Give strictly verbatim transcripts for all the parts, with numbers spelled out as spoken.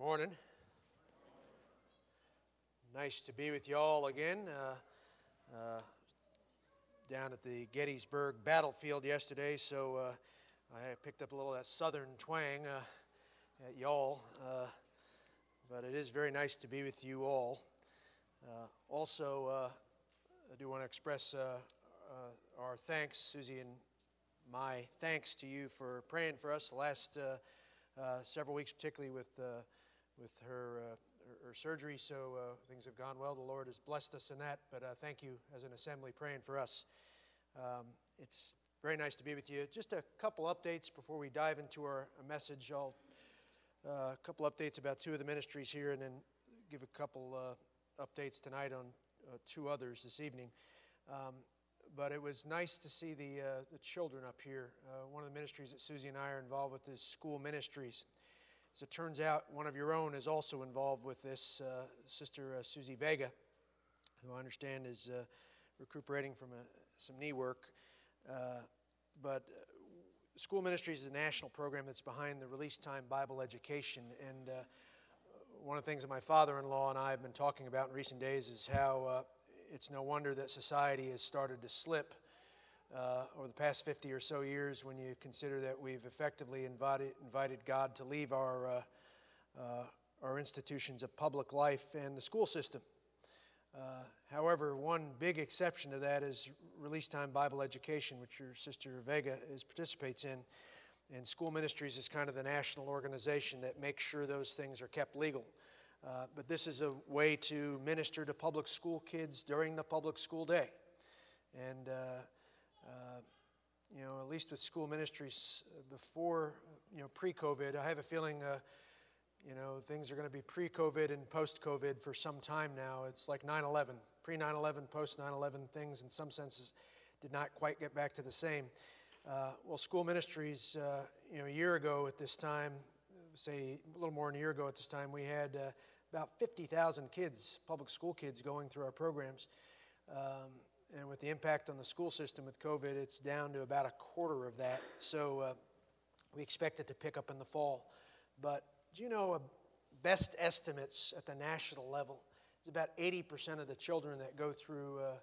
Morning. Nice to be with you all again. Uh, uh, down at the Gettysburg battlefield yesterday, so uh, I picked up a little of that southern twang uh, at y'all. Uh, but it is very nice to be with you all. Uh, also, uh, I do want to express uh, uh, our thanks, Susie, and my thanks to you for praying for us the last uh, uh, several weeks, particularly with uh, with her, uh, her her surgery. So uh, things have gone well. The Lord has blessed us in that. But uh, thank you as an assembly praying for us. Um, it's very nice to be with you. Just a couple updates before we dive into our message. I'll uh, a couple updates about two of the ministries here, and then give a couple uh, updates tonight on uh, two others this evening. Um, but it was nice to see the uh, the children up here. Uh, one of the ministries that Susie and I are involved with is School Ministries. As it turns out, one of your own is also involved with this, uh, Sister uh, Susie Vega, who I understand is uh, recuperating from a, some knee work. Uh, but uh, School Ministries is a national program that's behind the Release Time Bible Education. And uh, one of the things that my father-in-law and I have been talking about in recent days is how uh, it's no wonder that society has started to slip Uh, over the past fifty or so years, when you consider that we've effectively invited, invited God to leave our, uh, uh, our institutions of public life and the school system. Uh, however, one big exception to that is Release Time Bible Education, which your sister Vega is, participates in. And School Ministries is kind of the national organization that makes sure those things are kept legal. Uh, but this is a way to minister to public school kids during the public school day. And uh, Uh, you know, at least with School Ministries before, you know, pre-COVID, I have a feeling, uh, you know, things are going to be pre-COVID and post-COVID for some time now. It's like nine eleven. Pre nine eleven, post nine eleven, things in some senses did not quite get back to the same. Uh, well, School Ministries, uh, you know, a year ago at this time, say a little more than a year ago at this time, we had uh, about fifty thousand kids, public school kids, going through our programs. Um, And with the impact on the school system with COVID, it's down to about a quarter of that. So uh, we expect it to pick up in the fall. But do you know, uh, best estimates at the national level is about eighty percent of the children that go through uh,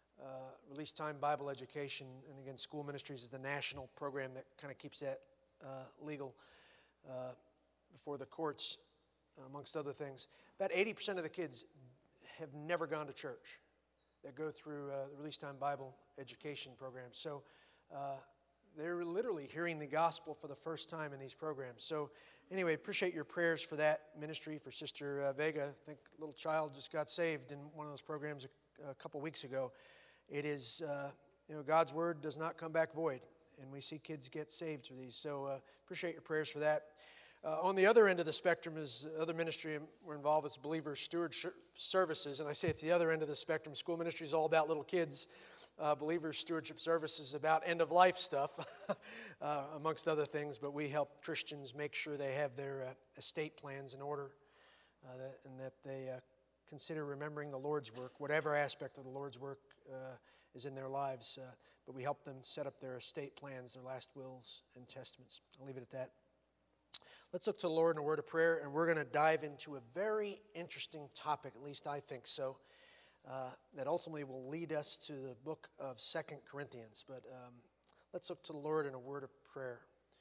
uh, Release Time Bible Education, and again, School Ministries is the national program that kind of keeps that uh, legal uh, before the courts, amongst other things. About eighty percent of the kids have never gone to church that go through uh, the Release Time Bible Education program. So uh, they're literally hearing the gospel for the first time in these programs. So anyway, appreciate your prayers for that ministry, for Sister uh, Vega. I think a little child just got saved in one of those programs a, a couple weeks ago. It is, uh, you know, God's word does not come back void, and we see kids get saved through these. So uh, appreciate your prayers for that. Uh, on the other end of the spectrum is the other ministry we're involved with, Believers Stewardship Services. And I say it's the other end of the spectrum. School ministry is all about little kids. Uh, Believers Stewardship Services is about end-of-life stuff, uh, amongst other things. But we help Christians make sure they have their uh, estate plans in order, uh, that, and that they uh, consider remembering the Lord's work, whatever aspect of the Lord's work uh, is in their lives. Uh, but we help them set up their estate plans, their last wills and testaments. I'll leave it at that. Let's look to the Lord in a word of prayer, and we're going to dive into a very interesting topic, at least I think so, uh, that ultimately will lead us to the book of Second Corinthians. But um, let's look to the Lord in a word of prayer.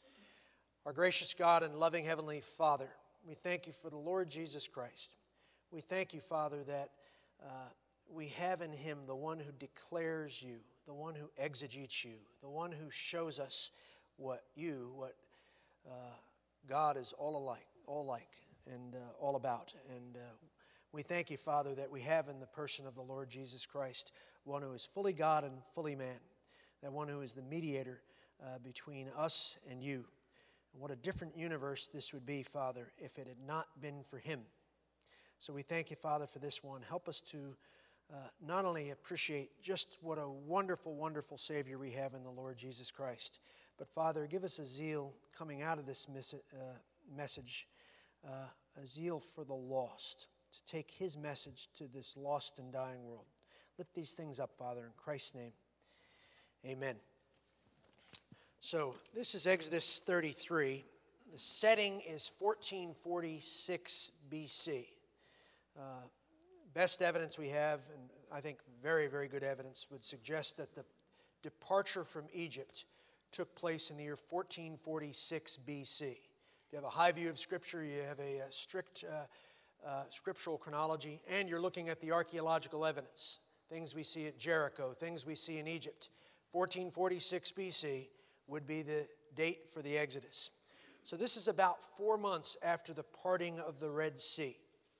Our gracious God and loving Heavenly Father, we thank you for the Lord Jesus Christ. We thank you, Father, that uh, we have in him the one who declares you, the one who exegetes you, the one who shows us what you, what uh, God is all alike, all like, and uh, all about. And uh, we thank you, Father, that we have in the person of the Lord Jesus Christ one who is fully God and fully man, that one who is the mediator uh, between us and you. And what a different universe this would be, Father, if it had not been for him. So we thank you, Father, for this one. Help us to uh, not only appreciate just what a wonderful, wonderful Savior we have in the Lord Jesus Christ, but, Father, give us a zeal coming out of this mes- uh, message, uh, a zeal for the lost, to take his message to this lost and dying world. Lift these things up, Father, in Christ's name. Amen. So, this is Exodus thirty-three, the setting is fourteen forty-six B C. Uh, best evidence we have, and I think very, very good evidence, would suggest that the departure from Egypt took place in the year fourteen forty-six B C. If you have a high view of Scripture, you have a, a strict uh, uh, scriptural chronology, and you're looking at the archaeological evidence, things we see at Jericho, things we see in Egypt. fourteen forty-six B C would be the date for the Exodus. So this is about four months after the parting of the Red Sea.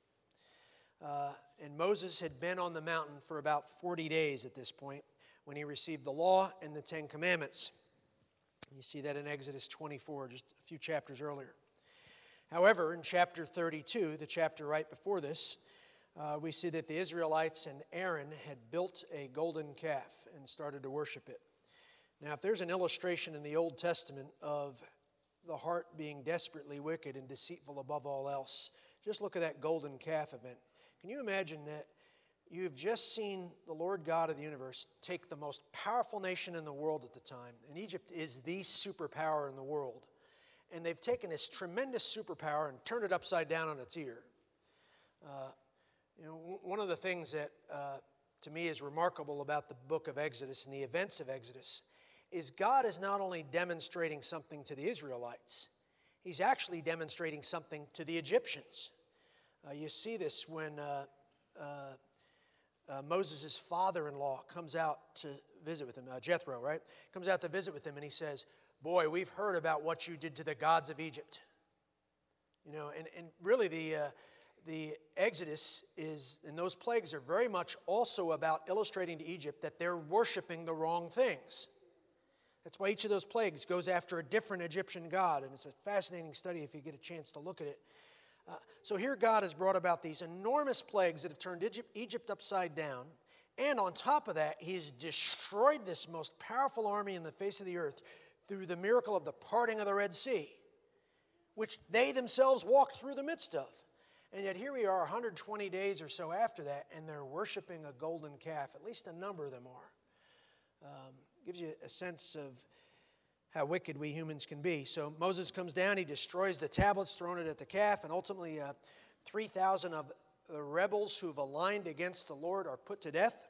Uh, and Moses had been on the mountain for about forty days at this point when he received the law and the Ten Commandments. You see that in Exodus twenty-four, just a few chapters earlier. However, in chapter thirty-two, the chapter right before this, uh, we see that the Israelites and Aaron had built a golden calf and started to worship it. Now, if there's an illustration in the Old Testament of the heart being desperately wicked and deceitful above all else, just look at that golden calf event. Can you imagine that you've just seen the Lord God of the universe take the most powerful nation in the world at the time, and Egypt is the superpower in the world, and they've taken this tremendous superpower and turned it upside down on its ear. Uh, you know, w- one of the things that uh, to me is remarkable about the book of Exodus and the events of Exodus is God is not only demonstrating something to the Israelites, he's actually demonstrating something to the Egyptians. Uh, you see this when uh, uh, uh, Moses' father-in-law comes out to visit with him, uh, Jethro, right? Comes out to visit with him, and he says, "Boy, we've heard about what you did to the gods of Egypt." You know, and, and really the uh, the Exodus is, and those plagues are very much also about illustrating to Egypt that they're worshiping the wrong things. That's why each of those plagues goes after a different Egyptian god, and it's a fascinating study if you get a chance to look at it. Uh, so here God has brought about these enormous plagues that have turned Egypt, Egypt upside down, and on top of that, he's destroyed this most powerful army in the face of the earth through the miracle of the parting of the Red Sea, which they themselves walked through the midst of. And yet here we are one hundred twenty days or so after that, and they're worshiping a golden calf. At least a number of them are. Um, gives you a sense of how wicked we humans can be. So Moses comes down, he destroys the tablets, throwing it at the calf, and ultimately uh, three thousand of the rebels who've aligned against the Lord are put to death.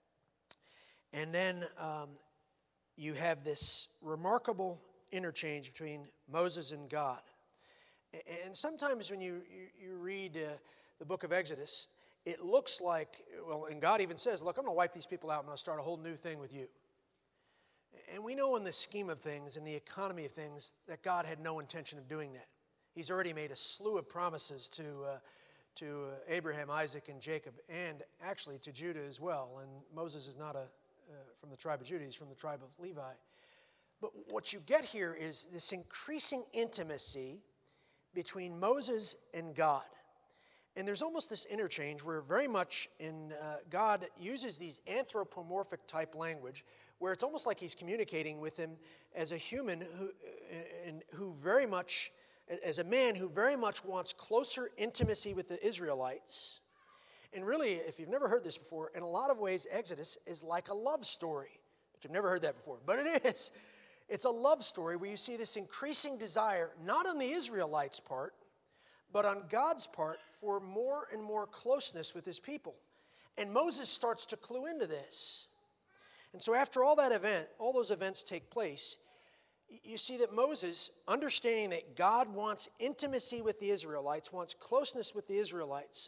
And then um, you have this remarkable interchange between Moses and God. And sometimes when you, you, you read uh, the book of Exodus, it looks like, well, and God even says, look, I'm going to wipe these people out. I'm going to start a whole new thing with you. And we know in the scheme of things, in the economy of things, that God had no intention of doing that. He's already made a slew of promises to, uh, to uh, Abraham, Isaac, and Jacob, and actually to Judah as well. And Moses is not a, uh, from the tribe of Judah, he's from the tribe of Levi. But what you get here is this increasing intimacy between Moses and God. And there's almost this interchange where very much in uh, God uses these anthropomorphic type language where it's almost like he's communicating with him as a human who, and who very much, as a man who very much wants closer intimacy with the Israelites. And really, if you've never heard this before, in a lot of ways, Exodus is like a love story. But you've never heard that before, but it is. It's a love story where you see this increasing desire, not on the Israelites' part, but on God's part for more and more closeness with his people. And Moses starts to clue into this. And so after all that event, all those events take place, you see that Moses, understanding that God wants intimacy with the Israelites, wants closeness with the Israelites,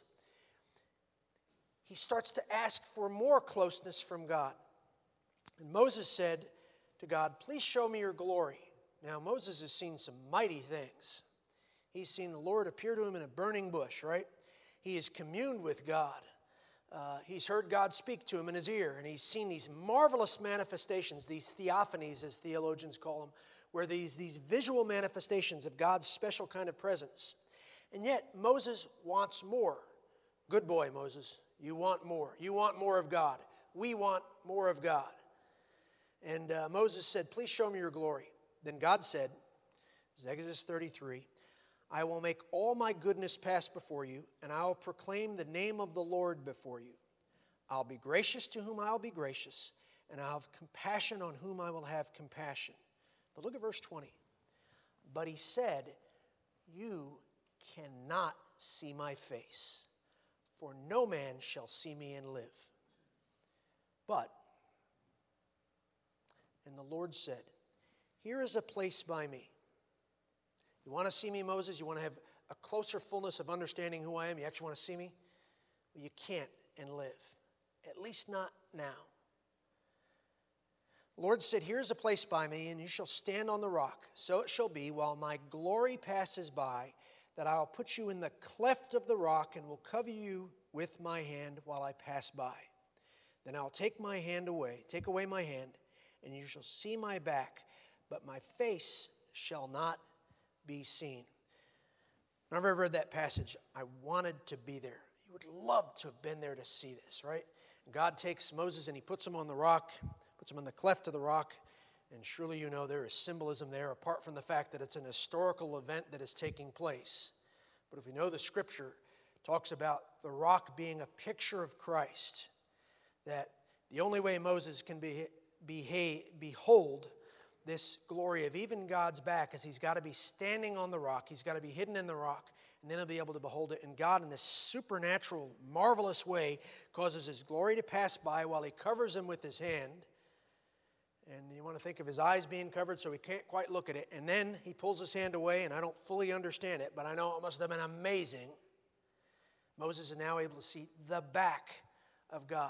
he starts to ask for more closeness from God. And Moses said to God, "Please show me your glory." Now, Moses has seen some mighty things. He's seen the Lord appear to him in a burning bush, right? He has communed with God. Uh, he's heard God speak to him in his ear, and he's seen these marvelous manifestations, these theophanies, as theologians call them, where these, these visual manifestations of God's special kind of presence. And yet, Moses wants more. Good boy, Moses. You want more. You want more of God. We want more of God. And uh, Moses said, "Please show me your glory." Then God said, this is Exodus thirty-three, "I will make all my goodness pass before you, and I will proclaim the name of the Lord before you. I'll be gracious to whom I'll be gracious, and I'll have compassion on whom I will have compassion." But look at verse twenty. "But he said, you cannot see my face, for no man shall see me and live. But, and the Lord said, here is a place by me. You want to see me, Moses? You want to have a closer fullness of understanding who I am? You actually want to see me? Well, you can't and live. At least not now. The Lord said, here is a place by me, and you shall stand on the rock. So it shall be, while my glory passes by, that I will put you in the cleft of the rock and will cover you with my hand while I pass by. Then I'll take my hand away, take away my hand, and you shall see my back, but my face shall not be seen. I've ever read that passage. I wanted to be there. You would love to have been there to see this, right? And God takes Moses and he puts him on the rock, puts him in the cleft of the rock, and surely you know there is symbolism there, apart from the fact that it's an historical event that is taking place. But if we know the Scripture, it talks about the rock being a picture of Christ, that the only way Moses can be, be, behold this glory of even God's back is he's got to be standing on the rock. He's got to be hidden in the rock, and then he'll be able to behold it. And God, in this supernatural, marvelous way, causes his glory to pass by while he covers him with his hand. And you want to think of his eyes being covered so he can't quite look at it. And then he pulls his hand away, and I don't fully understand it, but I know it must have been amazing. Moses is now able to see the back of God.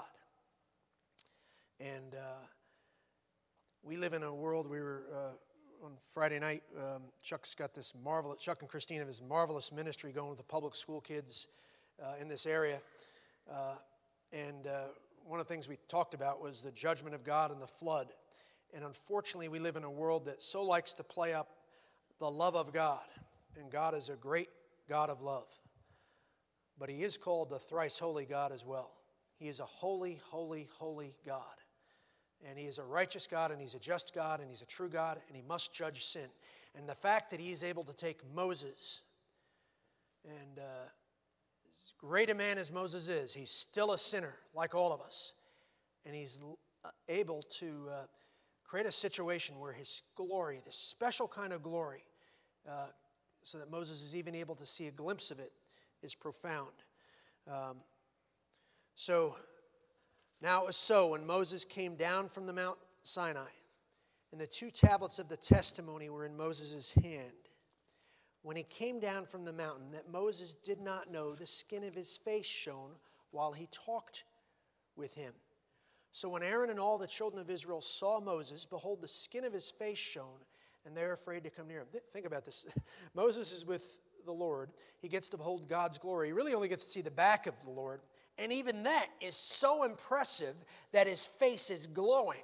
And uh, we live in a world, we were uh, on Friday night, um, Chuck's got this marvelous, Chuck and Christina have this marvelous ministry going with the public school kids uh, in this area. Uh, and uh, one of the things we talked about was the judgment of God and the flood. And unfortunately, we live in a world that so likes to play up the love of God. And God is a great God of love. But he is called the thrice holy God as well. He is a holy, holy, holy God. And he is a righteous God, and he's a just God, and he's a true God, and he must judge sin. And the fact that he is able to take Moses, and uh, as great a man as Moses is, he's still a sinner like all of us. And he's able to uh, create a situation where his glory, this special kind of glory, uh, so that Moses is even able to see a glimpse of it, is profound. Um, so... Now it was so when Moses came down from the Mount Sinai, and the two tablets of the testimony were in Moses' hand. When he came down from the mountain, that Moses did not know the skin of his face shone while he talked with him. So when Aaron and all the children of Israel saw Moses, behold, the skin of his face shone, and they were afraid to come near him. Think about this. Moses is with the Lord. He gets to behold God's glory. He really only gets to see the back of the Lord. And even that is so impressive that his face is glowing.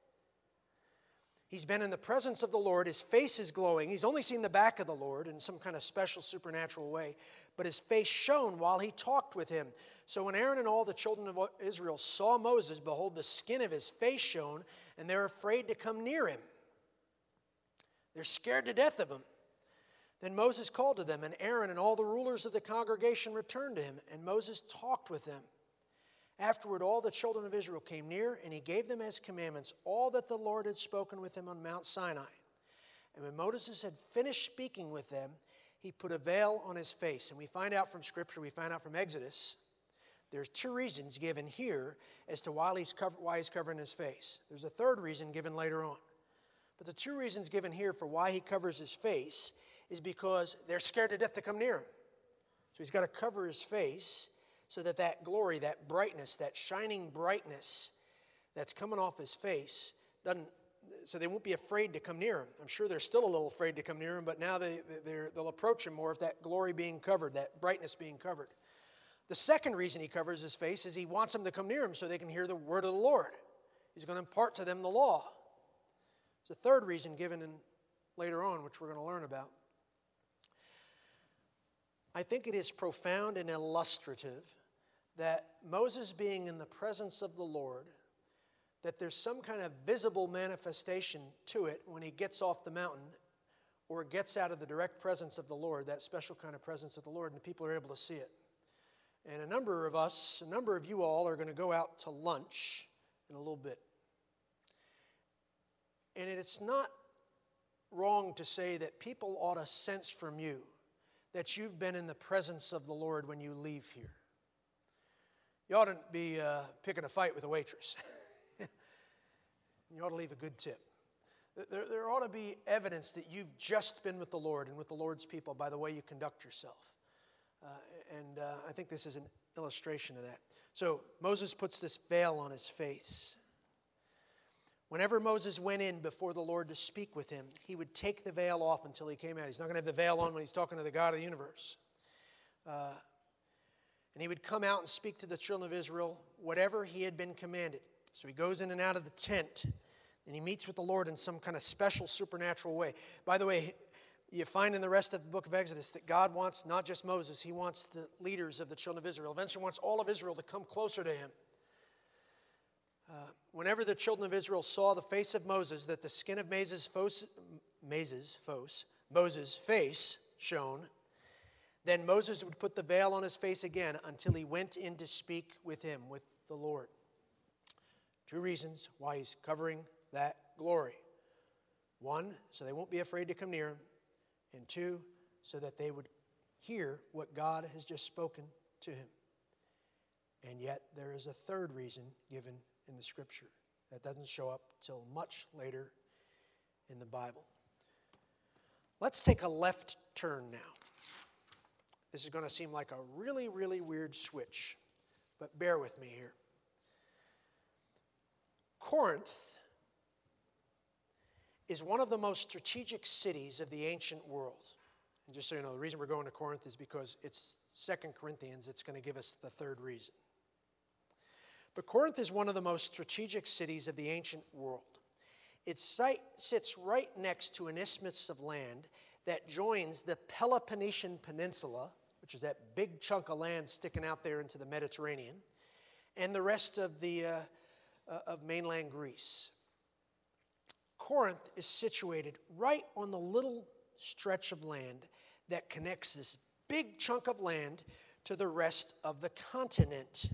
He's been in the presence of the Lord. His face is glowing. He's only seen the back of the Lord in some kind of special supernatural way. But his face shone while he talked with him. So when Aaron and all the children of Israel saw Moses, behold, the skin of his face shone, and they're afraid to come near him. They're scared to death of him. Then Moses called to them, and Aaron and all the rulers of the congregation returned to him, and Moses talked with them. Afterward, all the children of Israel came near, and he gave them as commandments all that the Lord had spoken with him on Mount Sinai. And when Moses had finished speaking with them, he put a veil on his face. And we find out from Scripture, we find out from Exodus, there's two reasons given here as to why he's, cover, why he's covering his face. There's a third reason given later on. But the two reasons given here for why he covers his face is because they're scared to death to come near him. So he's got to cover his face so that that glory, that brightness, that shining brightness that's coming off his face doesn't, so they won't be afraid to come near him. I'm sure they're still a little afraid to come near him, but now they, they'll approach him more if that glory being covered, that brightness being covered. The second reason he covers his face is he wants them to come near him so they can hear the word of the Lord. He's going to impart to them the law. There's a third reason given in, later on, which we're going to learn about. I think it is profound and illustrative that Moses being in the presence of the Lord, that there's some kind of visible manifestation to it when he gets off the mountain or gets out of the direct presence of the Lord, that special kind of presence of the Lord, and the people are able to see it. And a number of us, a number of you all are going to go out to lunch in a little bit. And it's not wrong to say that people ought to sense from you that you've been in the presence of the Lord when you leave here. You oughtn't be uh, picking a fight with a waitress. You ought to leave a good tip. There, there ought to be evidence that you've just been with the Lord and with the Lord's people by the way you conduct yourself. Uh, and uh, I think this is an illustration of that. So Moses puts this veil on his face. Whenever Moses went in before the Lord to speak with him, he would take the veil off until he came out. He's not going to have the veil on when he's talking to the God of the universe. Uh, and he would come out and speak to the children of Israel whatever he had been commanded. So he goes in and out of the tent, and he meets with the Lord in some kind of special supernatural way. By the way, you find in the rest of the book of Exodus that God wants not just Moses, he wants the leaders of the children of Israel. Eventually wants all of Israel to come closer to him. Uh, whenever the children of Israel saw the face of Moses, that the skin of Moses' fos, Moses, fos, Moses' face shone, then Moses would put the veil on his face again until he went in to speak with him, with the Lord. Two reasons why he's covering that glory. One, so they won't be afraid to come near him. And two, so that they would hear what God has just spoken to him. And yet there is a third reason given in the Scripture that doesn't show up till much later in the Bible. Let's take a left turn now. This is going to seem like a really, really weird switch, but bear with me here. Corinth is one of the most strategic cities of the ancient world. And just so you know, the reason we're going to Corinth is because it's Second Corinthians. It's going to give us the third reason. But Corinth is one of the most strategic cities of the ancient world. It site, sits right next to an isthmus of land that joins the Peloponnesian Peninsula, which is that big chunk of land sticking out there into the Mediterranean, and the rest of the uh, uh, of mainland Greece. Corinth is situated right on the little stretch of land that connects this big chunk of land to the rest of the continent.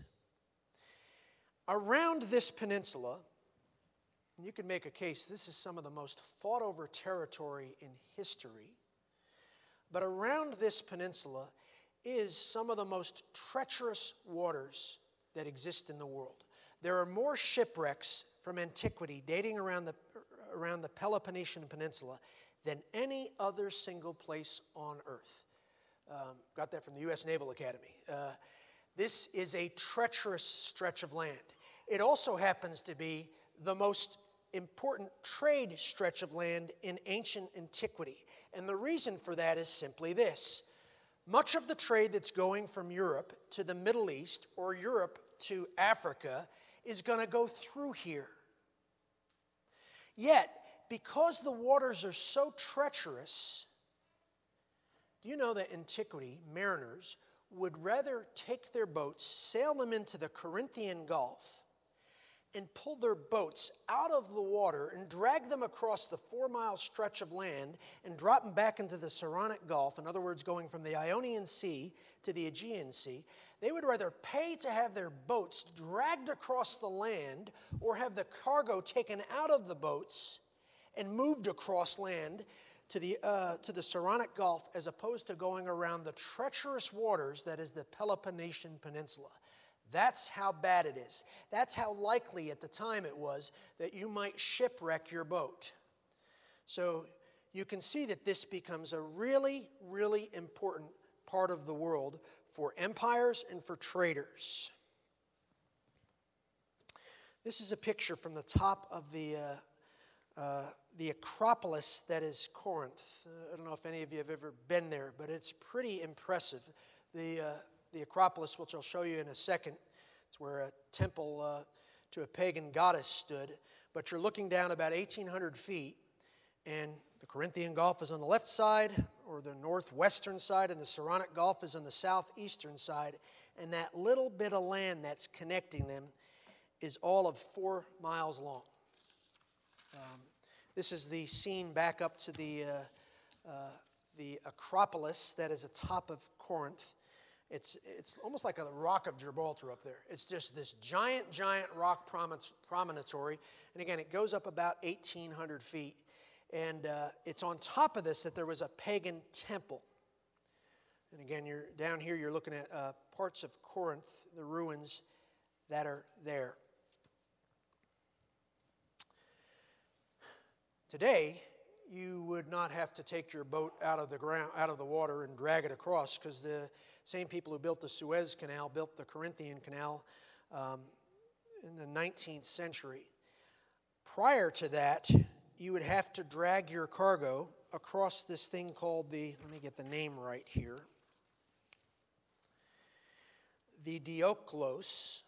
Around this peninsula, and you can make a case, this is some of the most fought over territory in history, but around this peninsula is some of the most treacherous waters that exist in the world. There are more shipwrecks from antiquity dating around the, around the Peloponnesian Peninsula than any other single place on earth. Um, got that from the U S Naval Academy. Uh, this is a treacherous stretch of land. It also happens to be the most important trade stretch of land in ancient antiquity. And the reason for that is simply this. Much of the trade that's going from Europe to the Middle East or Europe to Africa is going to go through here. Yet, because the waters are so treacherous, do you know that in antiquity, mariners would rather take their boats, sail them into the Corinthian Gulf, and pull their boats out of the water and drag them across the four-mile stretch of land and drop them back into the Saronic Gulf, in other words, going from the Ionian Sea to the Aegean Sea. They would rather pay to have their boats dragged across the land or have the cargo taken out of the boats and moved across land to the, uh, to the Saronic Gulf as opposed to going around the treacherous waters that is the Peloponnesian Peninsula. That's how bad it is. That's how likely at the time it was that you might shipwreck your boat. So you can see that this becomes a really, really important part of the world for empires and for traders. This is a picture from the top of the, uh, uh, the Acropolis that is Corinth. Uh, I don't know if any of you have ever been there, but it's pretty impressive. The, uh, the Acropolis, which I'll show you in a second, it's where a temple uh, to a pagan goddess stood. But you're looking down about eighteen hundred feet, and the Corinthian Gulf is on the left side, or the northwestern side, and the Saronic Gulf is on the southeastern side. And that little bit of land that's connecting them is all of four miles long. Um, this is the scene back up to the, uh, uh, the Acropolis that is atop of Corinth. It's, it's almost like a rock of Gibraltar up there. It's just this giant, giant rock promontory. And again, it goes up about eighteen hundred feet. And uh, it's on top of this that there was a pagan temple. And again, you're down here, you're looking at uh, parts of Corinth, the ruins that are there. Today, you would not have to take your boat out of the ground, out of the water and drag it across, because the same people who built the Suez Canal built the Corinthian Canal um, in the nineteenth century. Prior to that, you would have to drag your cargo across this thing called the, let me get the name right here, the Diolkos.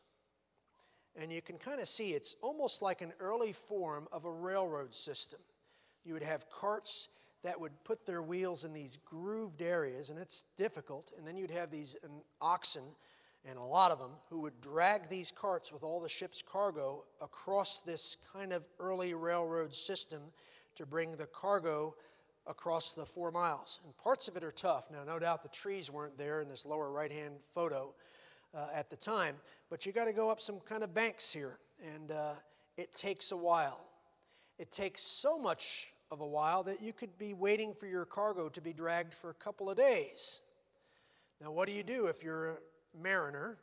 And you can kind of see it's almost like an early form of a railroad system. You would have carts that would put their wheels in these grooved areas, and it's difficult. And then you'd have these um, oxen, and a lot of them, who would drag these carts with all the ship's cargo across this kind of early railroad system to bring the cargo across the four miles. And parts of it are tough. Now, no doubt the trees weren't there in this lower right-hand photo uh, at the time, but you got to go up some kind of banks here, and uh, it takes a while. It takes so much of a while that you could be waiting for your cargo to be dragged for a couple of days. Now, what do you do if you're a mariner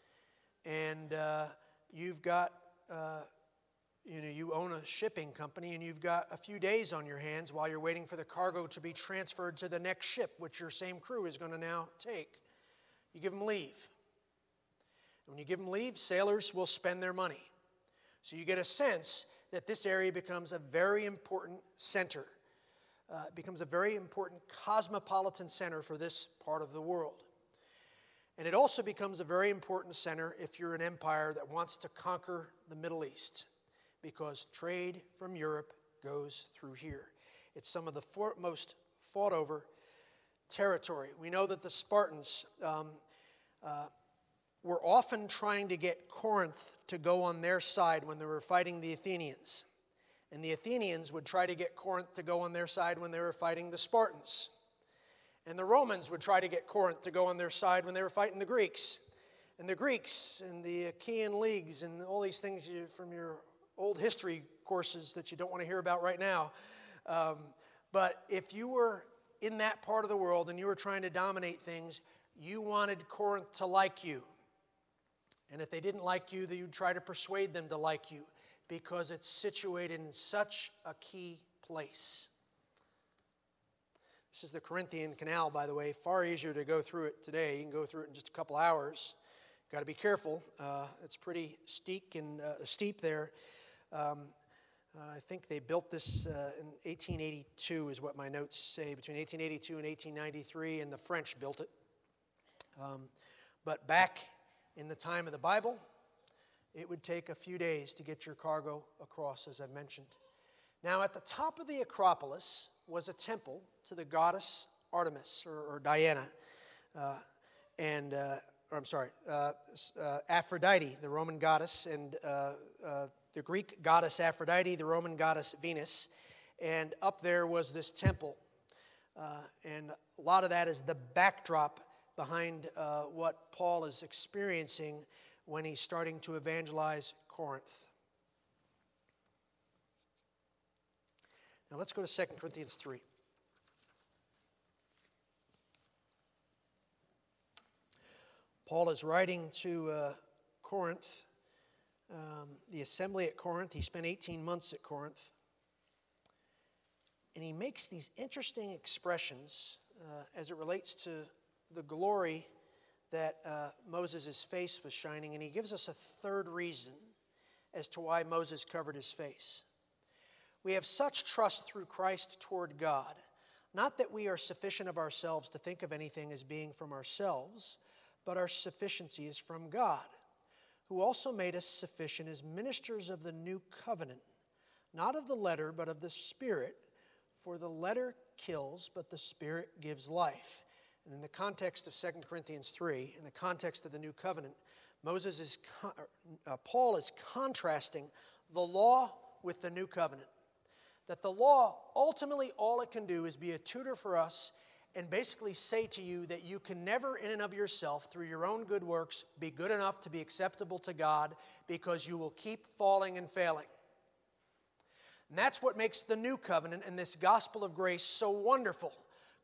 and uh, you've got, uh, you know, you own a shipping company and you've got a few days on your hands while you're waiting for the cargo to be transferred to the next ship, which your same crew is going to now take? You give them leave. When you give them leave, sailors will spend their money. So you get a sense that this area becomes a very important center. Uh, it becomes a very important cosmopolitan center for this part of the world. And it also becomes a very important center if you're an empire that wants to conquer the Middle East, because trade from Europe goes through here. It's some of the for- most fought-over territory. We know that the Spartans um, uh, were often trying to get Corinth to go on their side when they were fighting the Athenians. And the Athenians would try to get Corinth to go on their side when they were fighting the Spartans. And the Romans would try to get Corinth to go on their side when they were fighting the Greeks. And the Greeks and the Achaean leagues and all these things you, from your old history courses that you don't want to hear about right now. Um, but if you were in that part of the world and you were trying to dominate things, you wanted Corinth to like you. And if they didn't like you, then you'd try to persuade them to like you, because it's situated in such a key place. This is the Corinthian Canal, by the way. Far easier to go through it today. You can go through it in just a couple hours. Got to be careful. Uh, it's pretty steep and uh, steep there. Um, uh, I think they built this uh, in eighteen eighty-two, is what my notes say, between eighteen eighty-two and eighteen ninety-three, and the French built it. Um, but back in the time of the Bible, it would take a few days to get your cargo across, as I mentioned. Now, at the top of the Acropolis was a temple to the goddess Artemis, or, or Diana, uh, and, uh, or I'm sorry, uh, uh, Aphrodite, the Roman goddess, and uh, uh, the Greek goddess Aphrodite, the Roman goddess Venus. And up there was this temple. Uh, and a lot of that is the backdrop behind uh, what Paul is experiencing when he's starting to evangelize Corinth. Now let's go to Second Corinthians three. Paul is writing to uh, Corinth, um, the assembly at Corinth. He spent eighteen months at Corinth. And he makes these interesting expressions uh, as it relates to the glory that uh, Moses' face was shining, and he gives us a third reason as to why Moses covered his face. We have such trust through Christ toward God, not that we are sufficient of ourselves to think of anything as being from ourselves, but our sufficiency is from God, who also made us sufficient as ministers of the new covenant, not of the letter, but of the Spirit, for the letter kills, but the Spirit gives life. And in the context of Second Corinthians three, in the context of the new covenant, Moses is, uh, Paul is contrasting the law with the new covenant. That the law, ultimately all it can do is be a tutor for us and basically say to you that you can never in and of yourself, through your own good works, be good enough to be acceptable to God, because you will keep falling and failing. And that's what makes the new covenant and this gospel of grace so wonderful.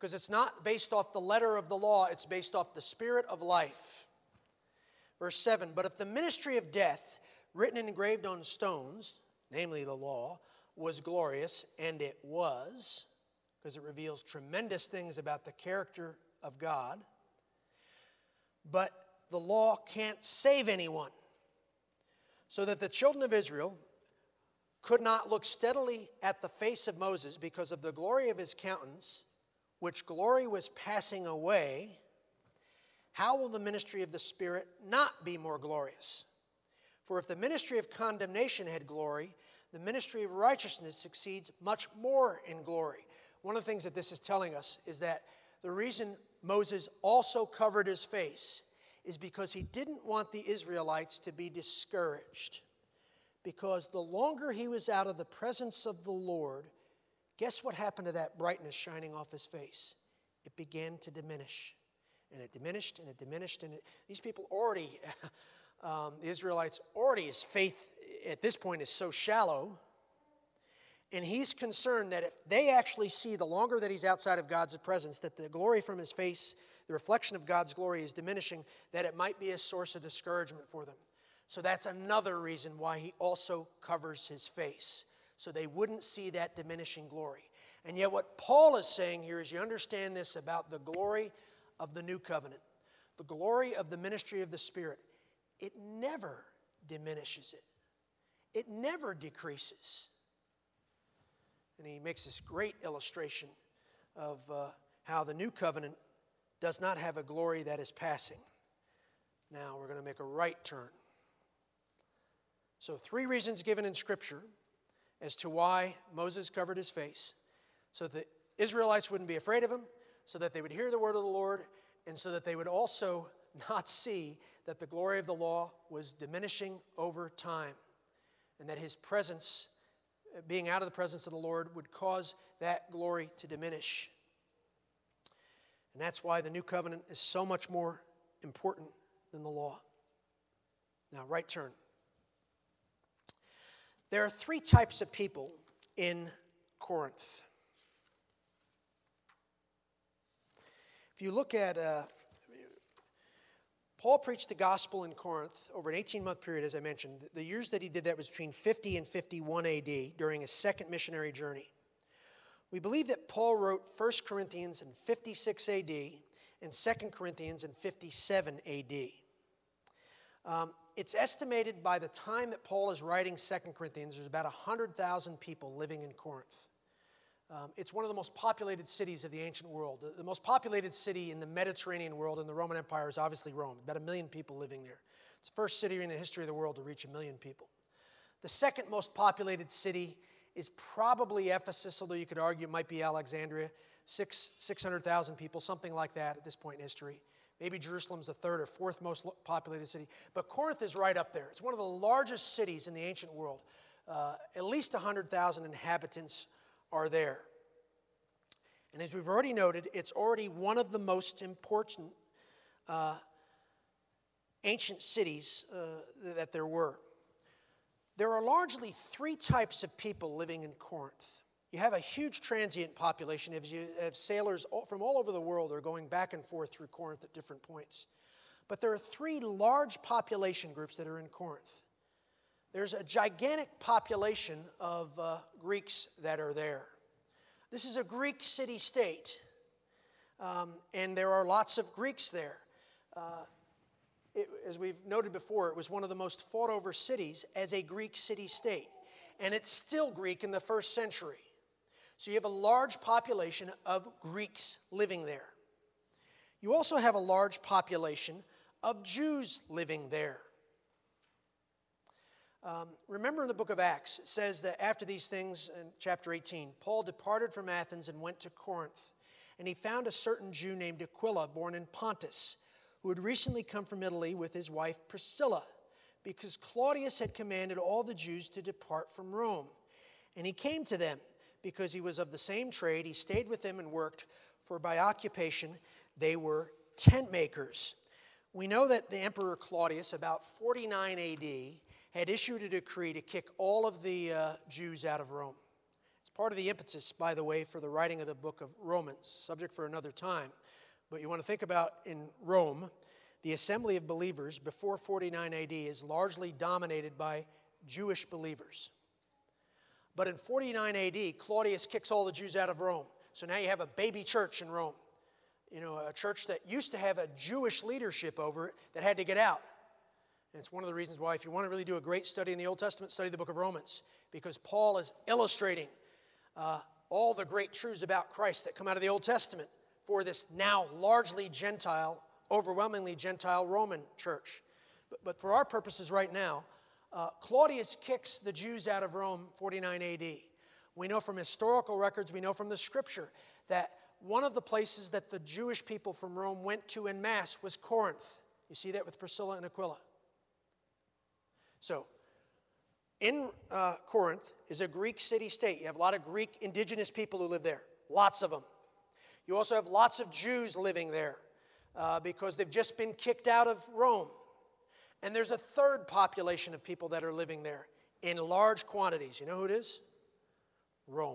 because it's not based off the letter of the law, it's based off the spirit of life. Verse seven, but if the ministry of death, written and engraved on stones, namely the law, was glorious, and it was, because it reveals tremendous things about the character of God, but the law can't save anyone. So that the children of Israel could not look steadily at the face of Moses because of the glory of his countenance, which glory was passing away, how will the ministry of the Spirit not be more glorious? For if the ministry of condemnation had glory, the ministry of righteousness succeeds much more in glory. One of the things that this is telling us is that the reason Moses also covered his face is because he didn't want the Israelites to be discouraged. Because the longer he was out of the presence of the Lord, guess what happened to that brightness shining off his face? It began to diminish. And it diminished, and it diminished, and it, these people already, um, the Israelites already, his faith at this point is so shallow, and he's concerned that if they actually see the longer that he's outside of God's presence, that the glory from his face, the reflection of God's glory is diminishing, that it might be a source of discouragement for them. So that's another reason why he also covers his face, so they wouldn't see that diminishing glory. And yet what Paul is saying here is you understand this about the glory of the new covenant, the glory of the ministry of the Spirit. It never diminishes it. It never decreases. And he makes this great illustration of uh, how the new covenant does not have a glory that is passing. Now we're going to make a right turn. So three reasons given in Scripture as to why Moses covered his face. So that the Israelites wouldn't be afraid of him, so that they would hear the word of the Lord, and so that they would also not see that the glory of the law was diminishing over time, and that his presence, being out of the presence of the Lord, would cause that glory to diminish. And that's why the new covenant is so much more important than the law. Now, right turn. There are three types of people in Corinth. If you look at, uh, Paul preached the gospel in Corinth over an eighteen-month period, as I mentioned. The years that he did that was between fifty and fifty-one A D during his second missionary journey. We believe that Paul wrote First Corinthians in fifty-six A D and Second Corinthians in fifty-seven A D. Um, it's estimated by the time that Paul is writing Second Corinthians, there's about one hundred thousand people living in Corinth. Um, it's one of the most populated cities of the ancient world. The, the most populated city in the Mediterranean world in the Roman Empire is obviously Rome. About a million people living there. It's the first city in the history of the world to reach a million people. The second most populated city is probably Ephesus, although you could argue it might be Alexandria. Six, 600,000 people, something like that at this point in history. Maybe Jerusalem's the third or fourth most populated city. But Corinth is right up there. It's one of the largest cities in the ancient world. Uh, at least one hundred thousand inhabitants are there. And as we've already noted, it's already one of the most important uh, ancient cities uh, that there were. There are largely three types of people living in Corinth. You have a huge transient population as you have sailors from all over the world are going back and forth through Corinth at different points. But there are three large population groups that are in Corinth. There's a gigantic population of uh, Greeks that are there. This is a Greek city-state, um, and there are lots of Greeks there. Uh, it, as we've noted before, it was one of the most fought-over cities as a Greek city-state, and it's still Greek in the first century. So you have a large population of Greeks living there. You also have a large population of Jews living there. Um, remember in the book of Acts, it says that after these things, in chapter eighteen, Paul departed from Athens and went to Corinth. And he found a certain Jew named Aquila, born in Pontus, who had recently come from Italy with his wife Priscilla, because Claudius had commanded all the Jews to depart from Rome. And he came to them, because he was of the same trade. He stayed with them and worked, for by occupation they were tent makers. We know that the Emperor Claudius, about forty-nine A D, had issued a decree to kick all of the uh, Jews out of Rome. It's part of the impetus, by the way, for the writing of the book of Romans, subject for another time. But you want to think about in Rome, the assembly of believers before forty-nine A D is largely dominated by Jewish believers. But in forty-nine A D, Claudius kicks all the Jews out of Rome. So now you have a baby church in Rome. You know, a church that used to have a Jewish leadership over it that had to get out. And it's one of the reasons why, if you want to really do a great study in the Old Testament, study the book of Romans. Because Paul is illustrating uh, all the great truths about Christ that come out of the Old Testament for this now largely Gentile, overwhelmingly Gentile Roman church. But, but for our purposes right now, uh, Claudius kicks the Jews out of Rome, forty-nine A D. We know from historical records, we know from the Scripture, that one of the places that the Jewish people from Rome went to en masse was Corinth. You see that with Priscilla and Aquila. So, in uh, Corinth is a Greek city-state. You have a lot of Greek indigenous people who live there. Lots of them. You also have lots of Jews living there uh, because they've just been kicked out of Rome. And there's a third population of people that are living there in large quantities. You know who it is? Rome.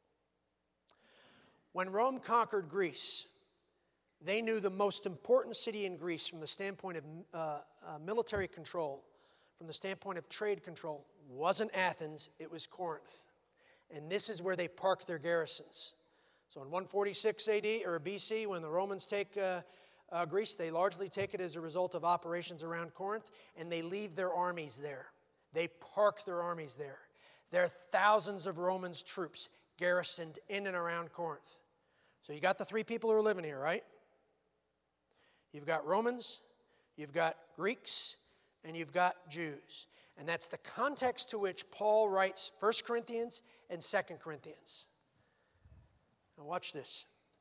When Rome conquered Greece, they knew the most important city in Greece from the standpoint of uh, uh, military control, from the standpoint of trade control, wasn't Athens, it was Corinth. And this is where they parked their garrisons. So in one forty-six A D or B C, when the Romans take uh, uh, Greece, they largely take it as a result of operations around Corinth, and they leave their armies there. They park their armies there. There are thousands of Romans troops garrisoned in and around Corinth. So you got the three people who are living here, right? You've got Romans, you've got Greeks, and you've got Jews. And that's the context to which Paul writes First Corinthians and Second Corinthians. Now watch this.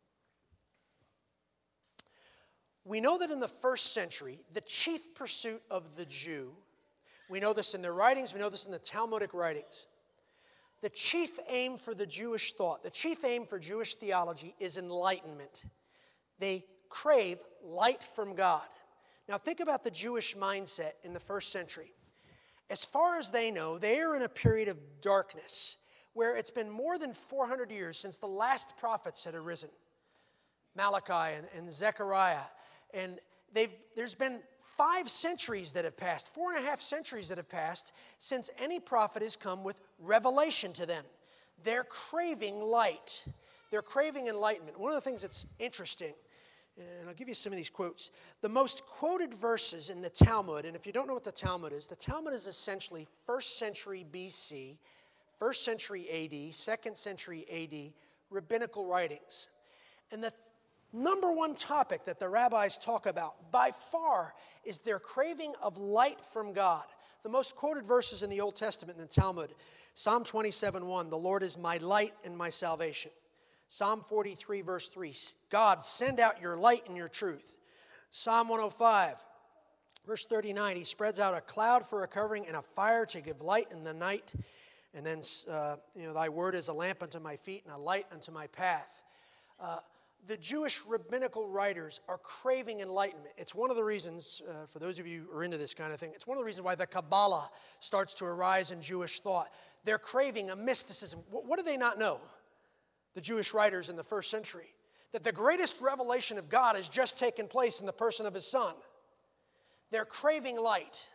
We know that in the first century, the chief pursuit of the Jew, we know this in their writings, we know this in the Talmudic writings, the chief aim for the Jewish thought, the chief aim for Jewish theology is enlightenment. They crave light from God. Now think about the Jewish mindset in the first century. As far as they know, they are in a period of darkness where it's been more than four hundred years since the last prophets had arisen. Malachi and, and Zechariah. And they've, there's been five centuries that have passed, four and a half centuries that have passed since any prophet has come with revelation to them. They're craving light. They're craving enlightenment. One of the things that's interesting, and I'll give you some of these quotes. The most quoted verses in the Talmud, and if you don't know what the Talmud is, the Talmud is essentially first century B C, first century A D, second century A D, rabbinical writings. And the number one topic that the rabbis talk about by far is their craving of light from God. The most quoted verses in the Old Testament in the Talmud, Psalm twenty-seven one, the Lord is my light and my salvation. Psalm forty-three, verse three, God, send out your light and your truth. Psalm one oh five, verse thirty-nine, he spreads out a cloud for a covering and a fire to give light in the night. And then, uh, you know, thy word is a lamp unto my feet and a light unto my path. Uh, the Jewish rabbinical writers are craving enlightenment. It's one of the reasons, uh, for those of you who are into this kind of thing, it's one of the reasons why the Kabbalah starts to arise in Jewish thought. They're craving a mysticism. What, what do they not know? The Jewish writers in the first century, that the greatest revelation of God has just taken place in the person of his Son. They're craving light.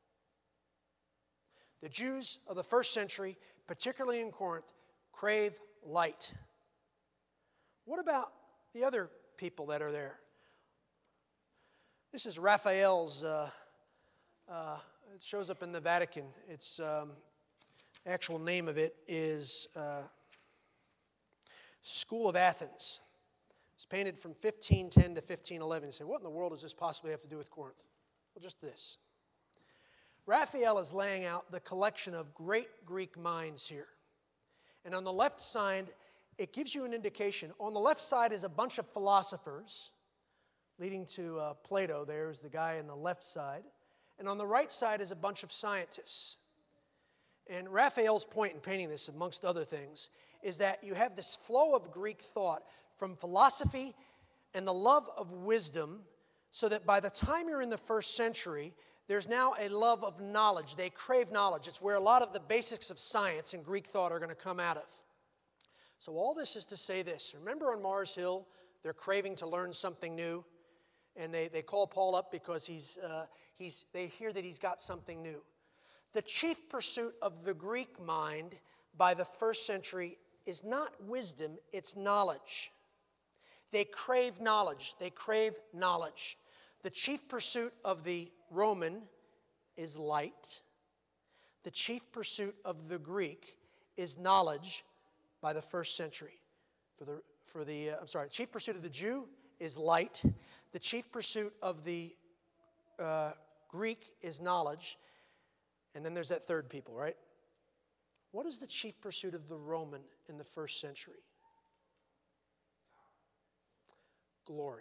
The Jews of the first century, particularly in Corinth, crave light. What about the other people that are there? This is Raphael's, uh, uh, it shows up in the Vatican. Its um, actual name of it is Uh, School of Athens. It's painted from fifteen ten to fifteen eleven. You say, what in the world does this possibly have to do with Corinth? Well, just this. Raphael is laying out the collection of great Greek minds here. And on the left side, it gives you an indication. On the left side is a bunch of philosophers, leading to uh, Plato. There's the guy on the left side. And on the right side is a bunch of scientists. And Raphael's point in painting this, amongst other things, is that you have this flow of Greek thought from philosophy and the love of wisdom, so that by the time you're in the first century, there's now a love of knowledge. They crave knowledge. It's where a lot of the basics of science and Greek thought are going to come out of. So all this is to say this. Remember on Mars Hill, they're craving to learn something new. And they, they call Paul up because he's, uh, he's, they hear that he's got something new. The chief pursuit of the Greek mind by the first century is not wisdom, it's knowledge. They crave knowledge. They crave knowledge. The chief pursuit of the Roman is light. The chief pursuit of the Greek is knowledge by the first century. For the, for the uh, I'm sorry, the chief pursuit of the Jew is light. The chief pursuit of the uh, Greek is knowledge. And then there's that third people, right? What is the chief pursuit of the Roman in the first century? Glory.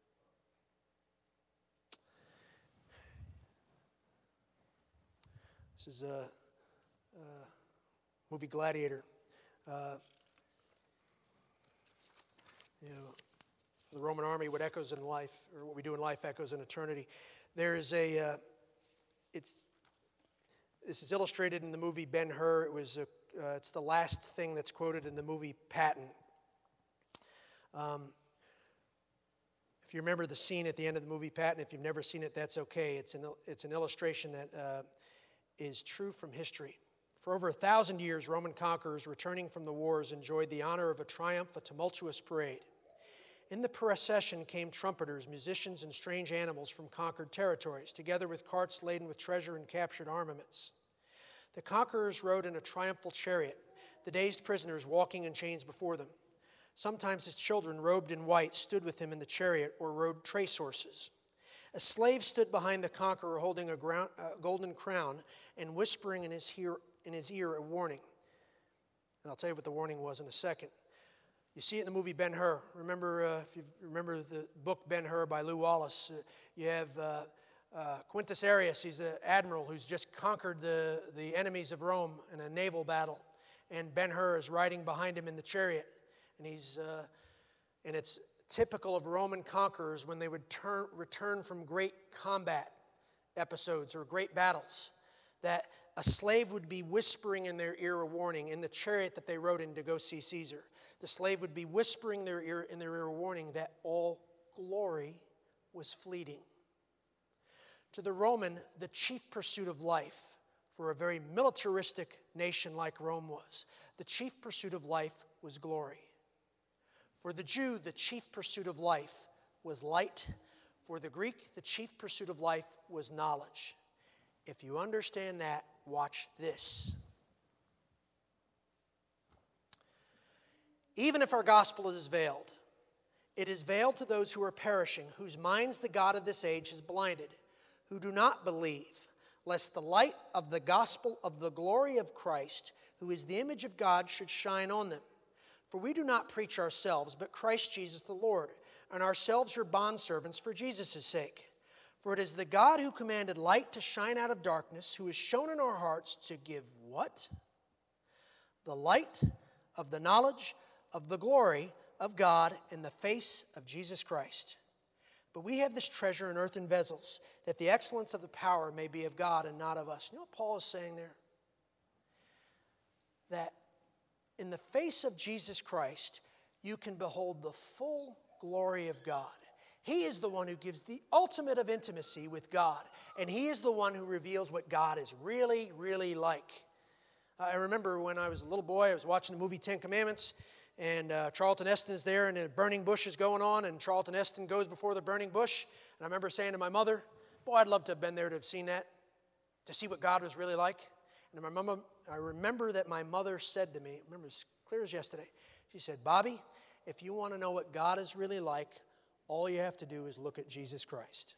This is a, a movie Gladiator. Uh, you know, for the Roman army, what echoes in life, or what we do in life, echoes in eternity. There is a, uh, it's, this is illustrated in the movie Ben-Hur. It was, a, uh, it's the last thing that's quoted in the movie Patton. Um, if you remember the scene at the end of the movie Patton, if you've never seen it, that's okay. It's an, it's an illustration that uh, is true from history. For over a thousand years, Roman conquerors returning from the wars enjoyed the honor of a triumph, a tumultuous parade. In the procession came trumpeters, musicians, and strange animals from conquered territories, together with carts laden with treasure and captured armaments. The conquerors rode in a triumphal chariot, the dazed prisoners walking in chains before them. Sometimes his children, robed in white, stood with him in the chariot or rode trace horses. A slave stood behind the conqueror holding a ground, uh, golden crown and whispering in his, ear, in his ear a warning. And I'll tell you what the warning was in a second. You see it in the movie Ben-Hur. Remember, uh, if you remember the book Ben-Hur by Lew Wallace, uh, you have uh, uh, Quintus Arrius. He's the admiral who's just conquered the, the enemies of Rome in a naval battle. And Ben-Hur is riding behind him in the chariot. And he's, uh, and it's typical of Roman conquerors when they would turn, return from great combat episodes or great battles, that a slave would be whispering in their ear a warning in the chariot that they rode in to go see Caesar. The slave would be whispering their ear, in their ear a warning that all glory was fleeting. To the Roman, the chief pursuit of life, for a very militaristic nation like Rome was, the chief pursuit of life was glory. For the Jew, the chief pursuit of life was light. For the Greek, the chief pursuit of life was knowledge. If you understand that, watch this. Even if our gospel is veiled, it is veiled to those who are perishing, whose minds the God of this age has blinded, who do not believe, lest the light of the gospel of the glory of Christ, who is the image of God, should shine on them. For we do not preach ourselves, but Christ Jesus the Lord, and ourselves your bondservants for Jesus' sake. For it is the God who commanded light to shine out of darkness, who has shown in our hearts to give what? The light of the knowledge of the glory of God in the face of Jesus Christ. But we have this treasure in earthen vessels, that the excellence of the power may be of God and not of us. You know what Paul is saying there? That in the face of Jesus Christ, you can behold the full glory of God. He is the one who gives the ultimate of intimacy with God. And He is the one who reveals what God is really, really like. I remember when I was a little boy, I was watching the movie Ten Commandments, and uh, Charlton Heston's there, and the burning bush is going on, and Charlton Heston goes before the burning bush. And I remember saying to my mother, boy, I'd love to have been there to have seen that, to see what God was really like. And my mama, I remember that my mother said to me, I remember as clear as yesterday, she said, Bobby, if you want to know what God is really like, all you have to do is look at Jesus Christ.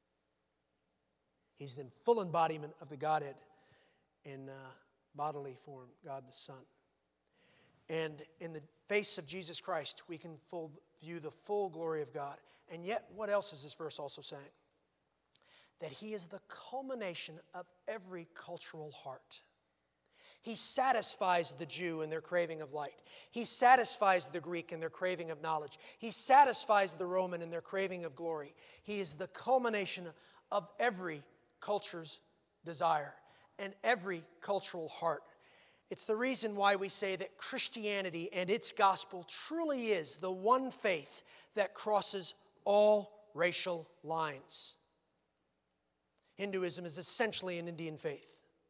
He's the full embodiment of the Godhead in uh, bodily form, God the Son. And in the face of Jesus Christ, we can full, view the full glory of God. And yet, what else is this verse also saying? That He is the culmination of every cultural heart. He satisfies the Jew in their craving of light. He satisfies the Greek in their craving of knowledge. He satisfies the Roman in their craving of glory. He is the culmination of every culture's desire and every cultural heart. It's the reason why we say that Christianity and its gospel truly is the one faith that crosses all racial lines. Hinduism is essentially an Indian faith.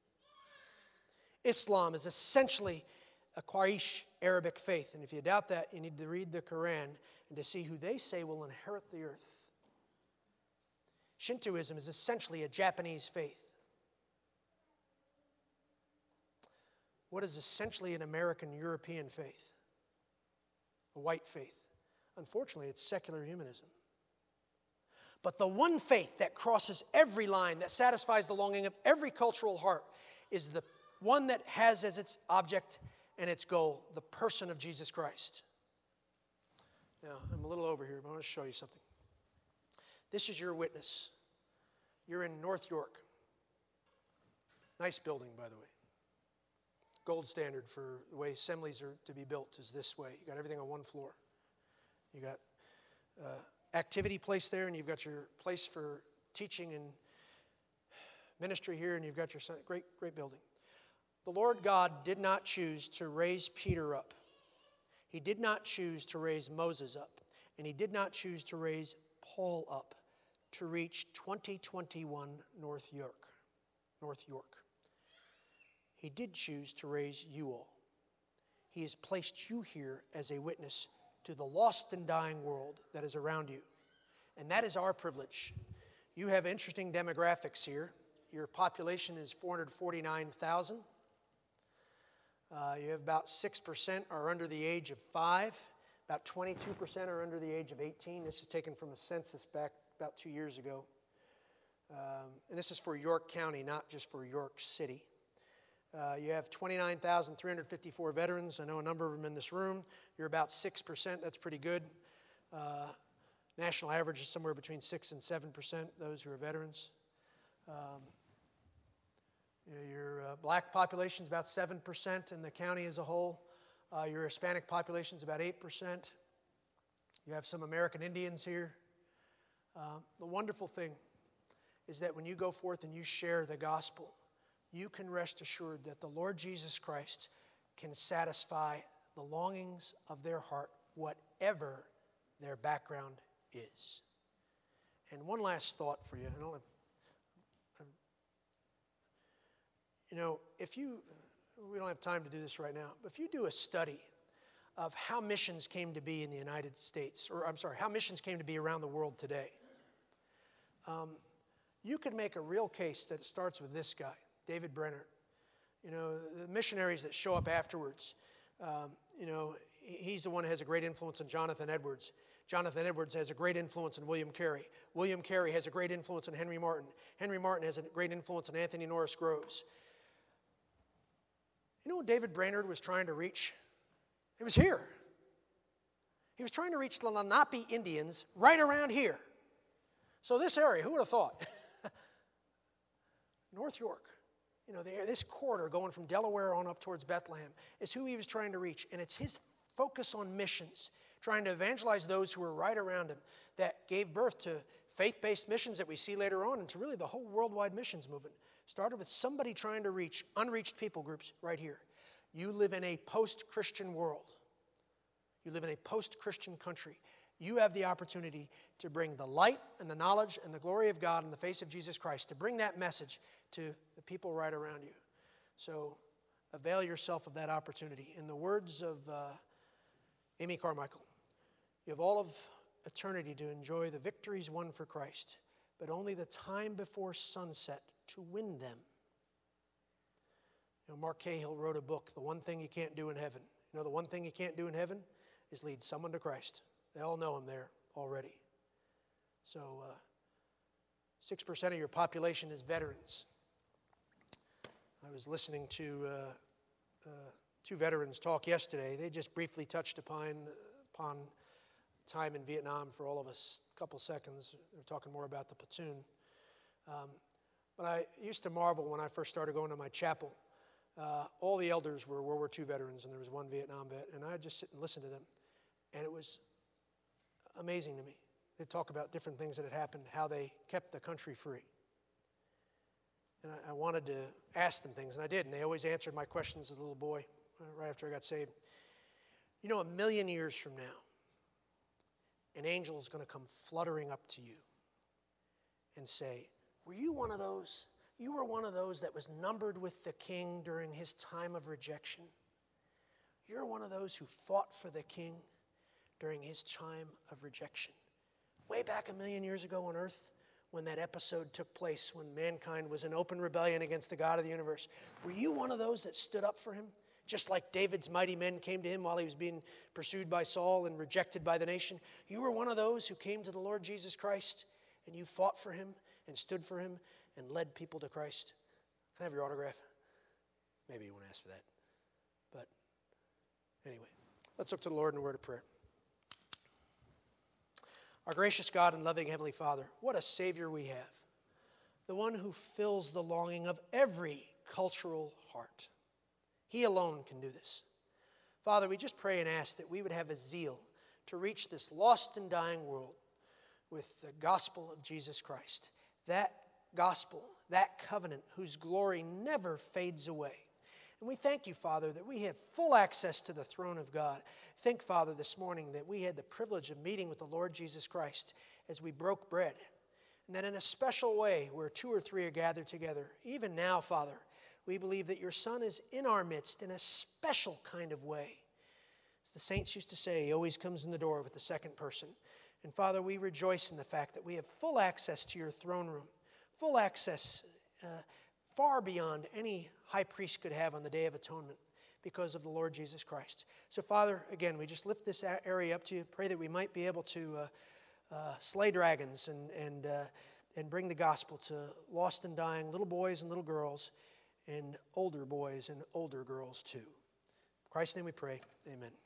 Islam is essentially a Quraysh Arabic faith. And if you doubt that, you need to read the Quran and to see who they say will inherit the earth. Shintoism is essentially a Japanese faith. What is essentially an American European faith? A white faith. Unfortunately, it's secular humanism. But the one faith that crosses every line, that satisfies the longing of every cultural heart, is the one that has as its object and its goal the person of Jesus Christ. Now, I'm a little over here, but I want to show you something. This is your witness. You're in North York. Nice building, by the way. Gold standard for the way assemblies are to be built is this way. You got everything on one floor. You got uh, activity place there, and you've got your place for teaching and ministry here, and you've got your son. Great, great building. The Lord God did not choose to raise Peter up. He did not choose to raise Moses up. And he did not choose to raise Paul up to reach twenty twenty-one North York. North York. He did choose to raise you all. He has placed you here as a witness to the lost and dying world that is around you. And that is our privilege. You have interesting demographics here. Your population is four hundred forty-nine thousand. Uh, you have about six percent are under the age of five. About twenty-two percent are under the age of eighteen. This is taken from a census back about two years ago. Um, and this is for York County, not just for York City. Uh, you have twenty-nine thousand three hundred fifty-four veterans. I know a number of them in this room. You're about six percent. That's pretty good. Uh, national average is somewhere between six and seven percent, those who are veterans. Um, you know, your uh, black population is about seven percent in the county as a whole. Uh, your Hispanic population is about eight percent. You have some American Indians here. Uh, the wonderful thing is that when you go forth and you share the gospel, you can rest assured that the Lord Jesus Christ can satisfy the longings of their heart, whatever their background is. And one last thought for you. I don't have, I'm, you know, if you, we don't have time to do this right now, but if you do a study of how missions came to be in the United States, or I'm sorry, how missions came to be around the world today, um, you could make a real case that it starts with this guy, David Brenner. You know, the missionaries that show up afterwards, um, you know, he's the one who has a great influence on Jonathan Edwards. Jonathan Edwards has a great influence on William Carey. William Carey has a great influence on Henry Martin. Henry Martin has a great influence on Anthony Norris Groves. You know what David Brainerd was trying to reach? It was here. He was trying to reach the Lenape Indians right around here. So this area, who would have thought? North York, you know, this corridor going from Delaware on up towards Bethlehem is who he was trying to reach. And it's his focus on missions, trying to evangelize those who are right around him, that gave birth to faith-based missions that we see later on, and to really the whole worldwide missions movement. Started with somebody trying to reach unreached people groups right here. You live in a post-Christian world. You live in a post-Christian country. You have the opportunity to bring the light and the knowledge and the glory of God in the face of Jesus Christ, to bring that message to the people right around you. So avail yourself of that opportunity. In the words of uh, Amy Carmichael, you have all of eternity to enjoy the victories won for Christ, but only the time before sunset to win them. You know, Mark Cahill wrote a book, The One Thing You Can't Do in Heaven. You know, the one thing you can't do in heaven is lead someone to Christ. They all know him there already. So uh, six percent of your population is veterans. I was listening to uh, uh, two veterans talk yesterday. They just briefly touched upon, upon time in Vietnam for all of us, a couple seconds. They're talking more about the platoon. Um, but I used to marvel when I first started going to my chapel. Uh, all the elders were World War Two veterans, and there was one Vietnam vet, and I'd just sit and listen to them. And it was amazing to me. They'd talk about different things that had happened, how they kept the country free. and I, I wanted to ask them things, and I did, and they always answered my questions as a little boy uh, right after I got saved. You know, a million years from now, an angel is going to come fluttering up to you and say, were you one of those? You were one of those that was numbered with the king during his time of rejection. You're one of those who fought for the king during his time of rejection. Way back a million years ago on earth, when that episode took place, when mankind was in open rebellion against the God of the universe, were you one of those that stood up for him? Just like David's mighty men came to him while he was being pursued by Saul and rejected by the nation. You were one of those who came to the Lord Jesus Christ, and you fought for him and stood for him and led people to Christ. Can I have your autograph? Maybe you won't ask for that. But anyway, let's look to the Lord in a word of prayer. Our gracious God and loving Heavenly Father, what a Savior we have. The one who fills the longing of every cultural heart. He alone can do this. Father, we just pray and ask that we would have a zeal to reach this lost and dying world with the gospel of Jesus Christ. That gospel, that covenant whose glory never fades away. And we thank you, Father, that we have full access to the throne of God. Thank, Father, this morning that we had the privilege of meeting with the Lord Jesus Christ as we broke bread. And that in a special way, where two or three are gathered together, even now, Father, we believe that your Son is in our midst in a special kind of way. As the saints used to say, he always comes in the door with the second person. And Father, we rejoice in the fact that we have full access to your throne room, full access uh, far beyond any high priest could have on the Day of Atonement because of the Lord Jesus Christ. So Father, again, we just lift this area up to you. Pray that we might be able to uh, uh, slay dragons and, and, uh, and bring the gospel to lost and dying little boys and little girls, and older boys and older girls too. In Christ's name we pray, amen.